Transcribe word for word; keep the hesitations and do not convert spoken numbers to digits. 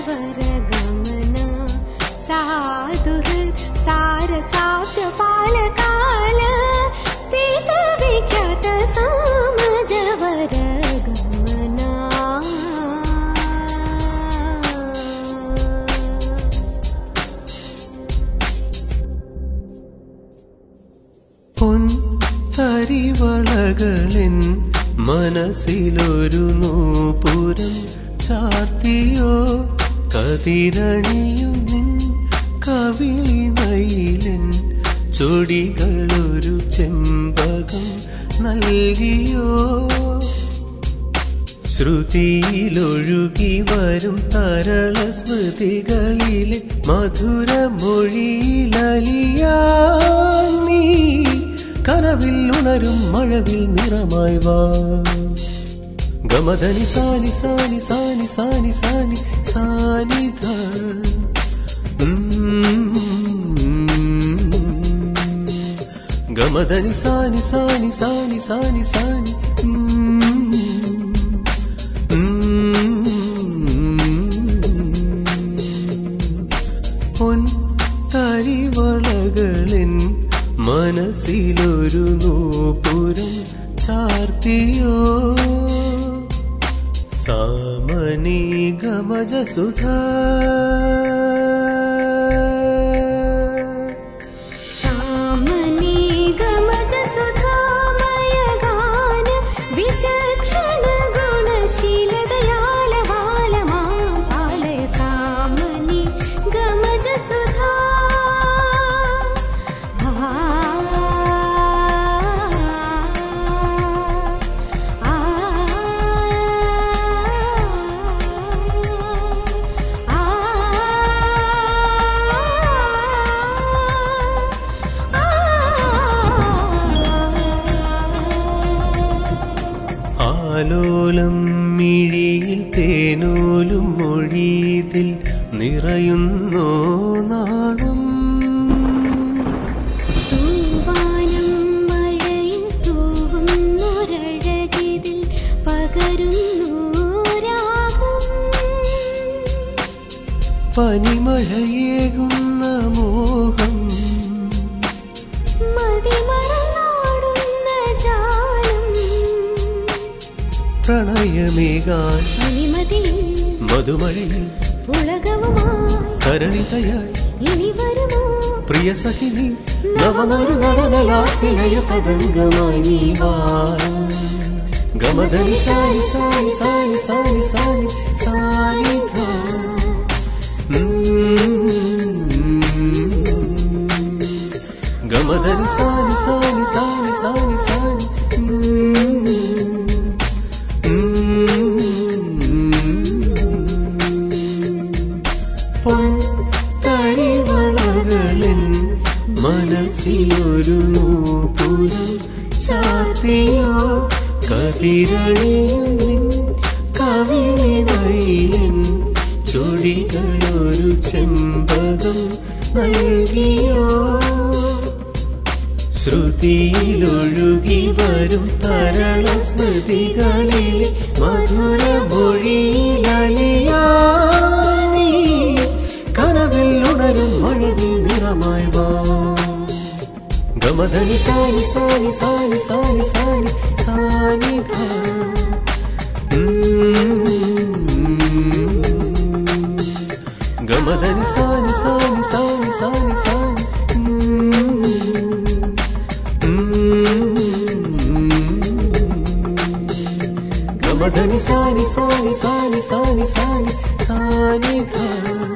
गमन साधुः सारसाक्ष पालकाल तीत विख्यात सामजवर गमना പൊൻതരിവളകളിൻ മനസ്സിലൊരു നൂപുരം ചാർത്തിയോ കതിരണിയും നിൻ കവിളിണയിലൻ ചൊടികളൊരു ചെമ്പകം നൽകിയോ ശ്രുതിയിലൊഴുകി വരും തരള സ്മൃതികളിലെ മധുരമൊഴിയിലലിയാ നീ കനവിൽ ഉണരും മഴവിൽ നിറമായി വാ ഗമധനി സാനി സാനി സാനി സാനി സാനി സാനിധ ഗമധനി സാനി സാനി സാനി സാനി സാനി പൊൻതരിവളകളിൻ മനസ്സിലൊരു നൂപുരം ചാർത്തിയോ സാമനി ഗമജ സുധാ सामनी गमज सुधामय गान विचक्षण गुणशील दयाल बाल मां पालय सामनी गमज सुधा ആലോലം മിഴിയിൽ തേനൂലും മൊഴിയിൽ നിറയുന്നോ നാണം തൂവാനം മഴയിൽ തൂവുന്നൊരഴകിതിൽ പകരുന്നു രാഗം പനിമഴയേകുന്ന മോഹം മതിമറന്നാടുന്ന ജാലം പ്രണയമേകാൻ അലിമതിയിൽ മധുമഴയിൽ പുളകവുമായി കരളിതയായി ഇനി വരുമോ പ്രിയ സഖിനി നവമൊരു നടനലാസിലയ പതംഗമായി നീ വാ ഗമധനി സാനി സാനി സാനി സാനി സാനി സാനിധ ഗമധനി സാനി സാനി സാനി സാനി സാനി പൊൻതരിവളകളിൻ മനസ്സിലൊരു നൂപുരം ചാർത്തിയോ കതിരണിയും നിൻ കവിളിണയിലൻ ചൊടികളൊരു ചെമ്പകം നൽകിയോ ശ്രുതിയിലൊഴുകി വരും തരള സ്മൃതികളിലെ മധുരമൊഴിയിലലിയാ നീ കനവിൽ ഉണരും മഴവിൽ നിറമായി വാ ഗമധനി സാനി സാനി സാനി സാനി സാനി സാനിധ ഗമധനി സാനി സാനി സാനി സാനി സാനി ഗമധനി സാനി സാനി സാനി സാനി സാനി സാനിധ